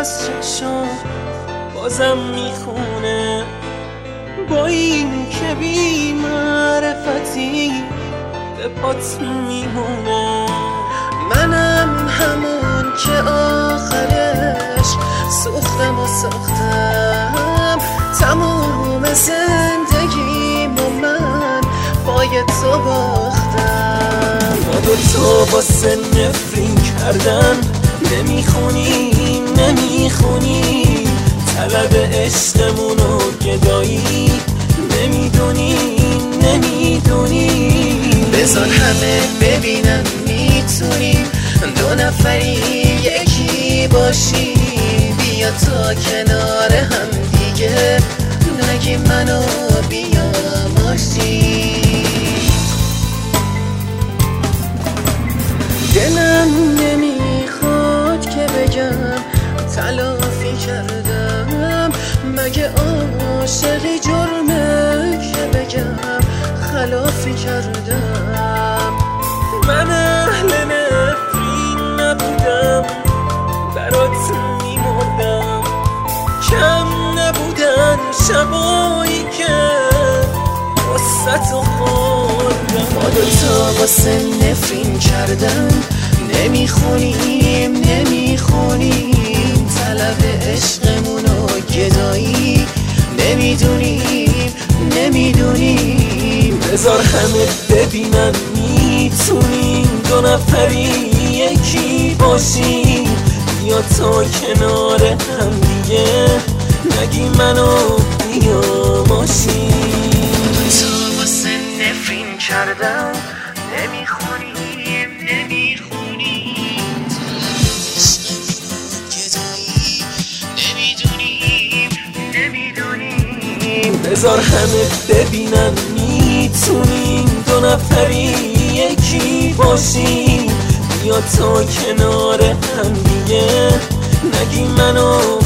از چشم بازم میخونه، با این که بی معرفتی به پات میمونه. منم همون که آخرش سوختم و ساختم تموم زندگیمو من باید تو باختم. ما دوتا واسه نفرین کردن نمیخونیم طلب عشقمونو گدایی نمیدونیم. بذار همه ببینن میتونیم دو نفری یکی باشیم. بیا تا کنار هم دیگه نگی منو بیا ماشین. دلم نمیخواد که بگم تلافی کردم، مگه عاشقی جرمه که بگم خلافی کردم. من اهل نفرین نبودم برات میمردم، کم نبودن شبایی که واسه خوردم. ما دوتا واسه نفرین کردن نمیخونیم طلب عشقمونو گدایی نمیدونیم. بذار همه ببینن میتونیم دو نفری یکی باشیم. بیا تا کنار هم دیگه نگی منو بیا ماشین. تو واسه نفرین کردم نمیخونیم بذار همه ببینن میتونیم دو نفری یکی باشیم. بیا تا کنار هم دیگه نگی منو